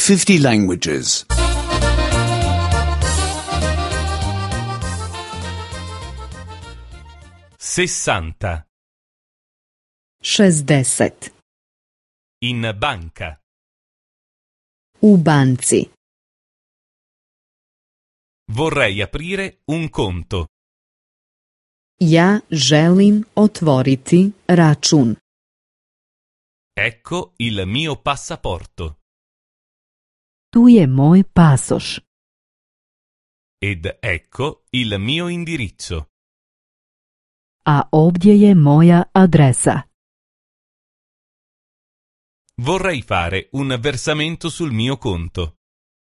50 languages. 60. 60. In banca. U banci. Vorrei aprire un conto. Ja želim otvoriti račun. Ecco il mio passaporto. Tu je moj pasoš. Ed ecco il mio indirizzo. A ovdje je moja adresa. Vorrei fare un versamento sul mio conto.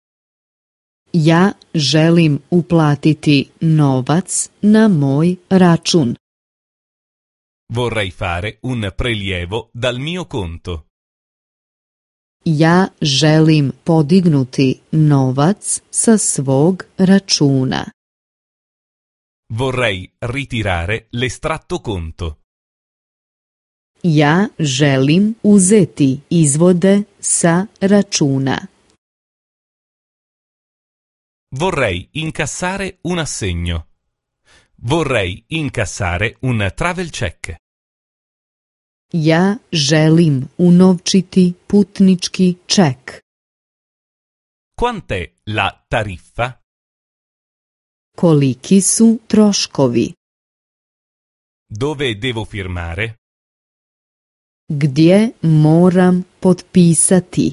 Ja želim uplatiti novac na moj račun. Vorrei fare un prelievo dal mio conto. Ja želim podignuti novac sa svog računa. Vorrei ritirare l'estratto conto. Ja želim uzeti izvode sa računa. Vorrei incassare un assegno. Vorrei incassare un travel check. Ja želim unovčiti putnički ček. Quant'è la tariffa? Koliki su troškovi? Dove devo firmare? Gdje moram potpisati?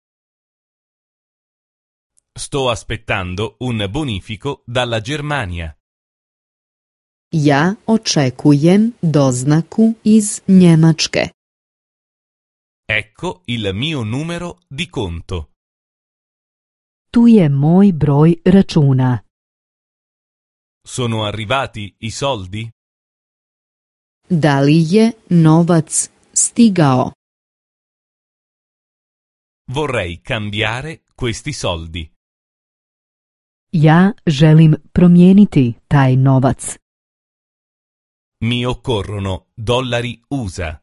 Sto aspettando un bonifico dalla Germania. Ja očekujem doznaku iz Njemačke. Ecco il mio numero di conto. Tu je moj broj računa. Sono arrivati i soldi? Da li je novac stigao? Vorrei cambiare questi soldi. Ja želim promijeniti taj novac. Mi occorrono dollari USA.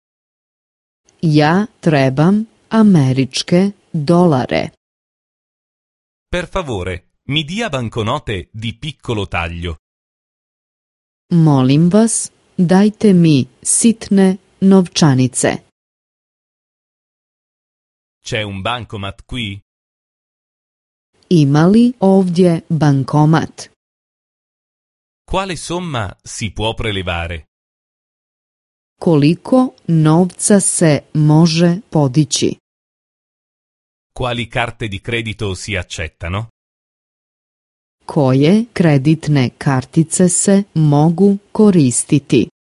Ja trebam američke dolare. Per favore, mi dia banconote di piccolo taglio. Molim vas, dajte mi sitne novčanice. C'è un bancomat qui? Ima li ovdje bankomat? Quale somma si può prelevare? Koliko novca se može podići? Quali carte di credito si accettano? Koje kreditne kartice se mogu koristiti?